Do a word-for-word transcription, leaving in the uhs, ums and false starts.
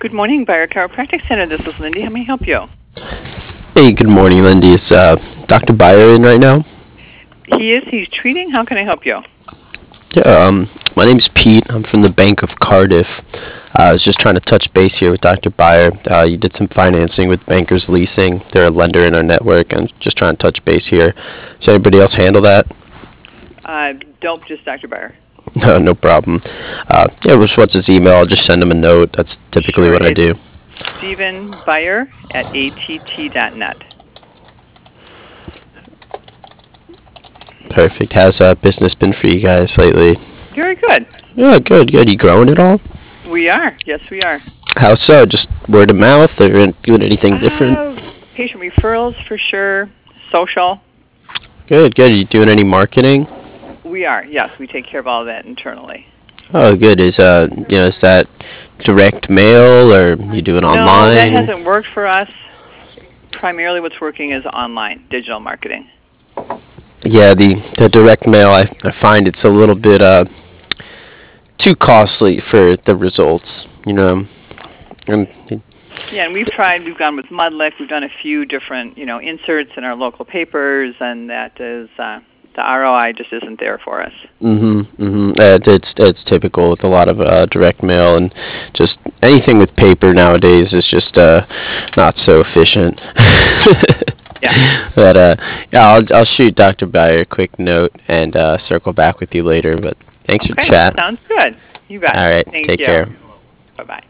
Good morning, Bayer Chiropractic Center. This is Lindy. How may I help you? Hey, good morning, Lindy. Is uh, Doctor Byer in right now? He is. He's treating. How can I help you? Yeah, um, my name's Pete. I'm from the Bank of Cardiff. Uh, I was just trying to touch base here with Doctor Byer. Uh, you did some financing with Bankers Leasing. They're a lender in our network. I'm just trying to touch base here. Does anybody else handle that? Uh, don't just Doctor Bayer. No, no problem. Uh, yeah, what's what's his email? I'll just send him a note. That's typically Sure, what I do. Stephen Bayer at A T T dot net. Perfect. How's uh, business been for you guys lately? Very good. Yeah, good, good. You growing at all? We are. Yes, we are. How so? Just word of mouth, or doing anything different? Uh, patient referrals for sure. Social. Good, good. Are you doing any marketing? We are. Yes, we take care of all of that internally. Oh, good. Is uh, you know, is that direct mail, or you do it No, online? that hasn't worked for us. Primarily, what's working is online digital marketing. Yeah, the the direct mail, I I find it's a little bit uh too costly for the results. You know, and Yeah, and we've tried. We've gone with Mudlick. We've done a few different, you know, inserts in our local papers, and that is uh, the R O I just isn't there for us. mhm, mhm. Uh, it's it's typical with a lot of uh, direct mail, and just anything with paper nowadays is just uh not so efficient. Yeah. But uh, yeah, I'll I'll shoot Doctor Byer a quick note and uh, circle back with you later. But thanks for the Okay, chat. sounds good. You got All it. right, Thank take you. care. Bye-bye.